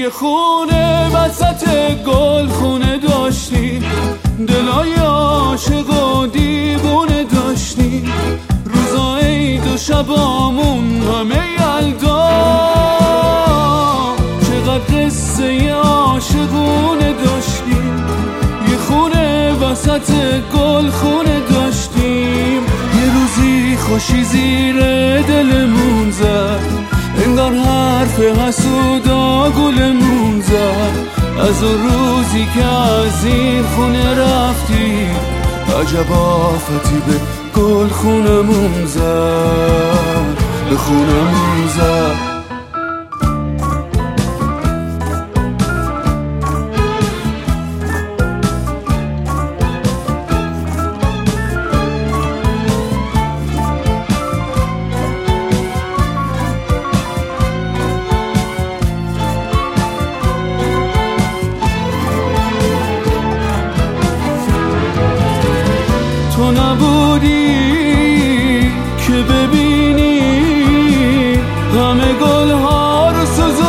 یه خونه وسط گل خونه داشتیم، دلای عاشق و دیوونه داشتیم، روزا عید و شبامون همه یلدا، چقدر قصه عاشقونه داشتیم. یه خونه وسط گل خونه داشتیم، یه روزی خوشی زیر دلمون زد، انگار حرف حسودا گلمون زد. از اون روزی که از این خونه رفتی، عجب آفتی به گل خونمون زد، به خونمون زد. تو نبودی که ببینی همه گلها رو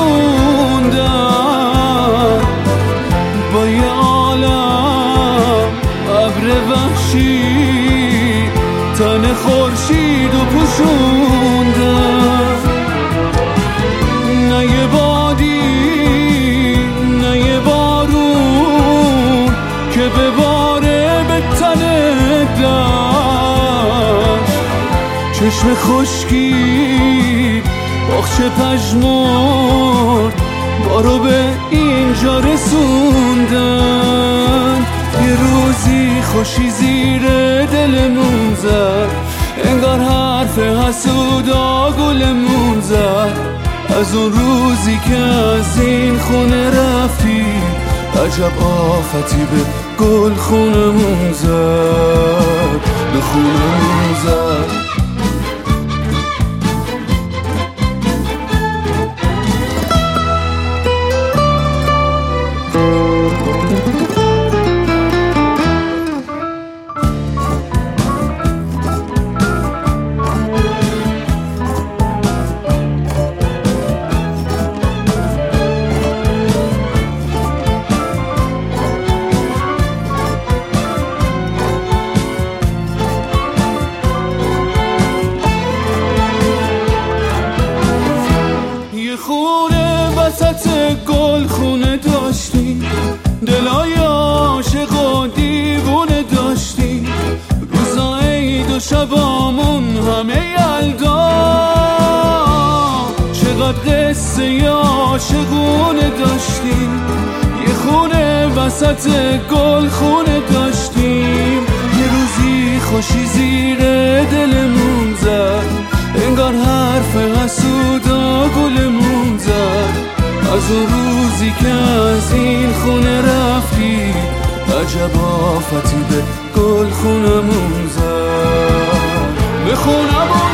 سوزوندن، با یه عالم ابر وحشی تن خورشید و پوشوندن. نه یه بادی نه یه بارون که بباره به تن چشم خشکی باغچه پژمرد، بارو به اینجا رسوندن. یه روزی خوشی زیر دلمون زد، انگار حرف حسودا گلمون زد. از اون روزی که از این خونه رفتی، عجب آفتی به گل خونمون زد، به خونمون زد. خونه وسط گل خونه داشتیم، دلای عاشق و دیوونه داشتیم، روزا عید و شبامون همه یلدا، چقدر قصه عاشقونه داشتیم. یه خونه وسط گل خونه داشتیم، یه روزی خوشی زیر دلمون زد، انگار حرف حسودا گلمون زد. از اون روزی که از این خونه رفتی، عجب آفتی به گل خونمون زد، به خونمون